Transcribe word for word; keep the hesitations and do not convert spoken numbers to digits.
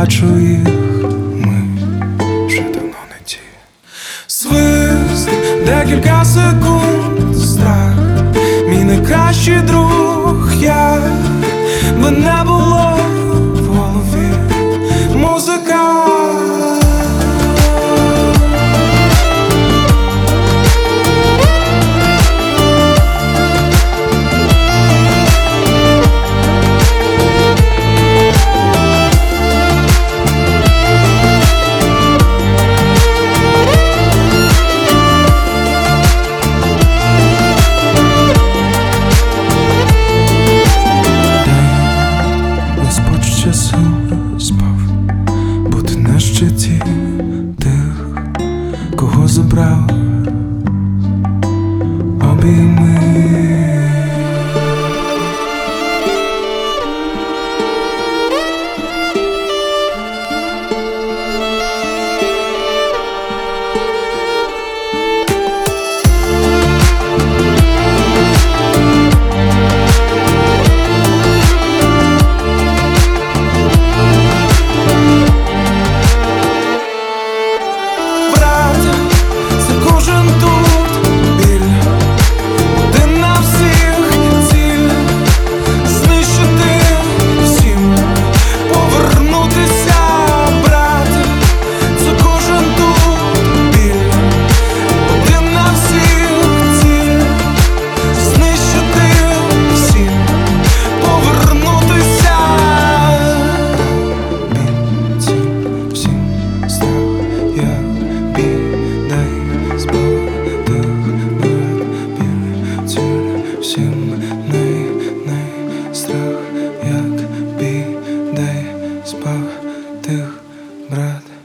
бачу їх, ми вже давно не ті. Свист, декілька секунд, страх, мій найкращий друг. Я би не було в голові музика. Спав бути на щиті тих, кого забрав обійми. Всім най, най страх, як бій, дай спав тих, брат.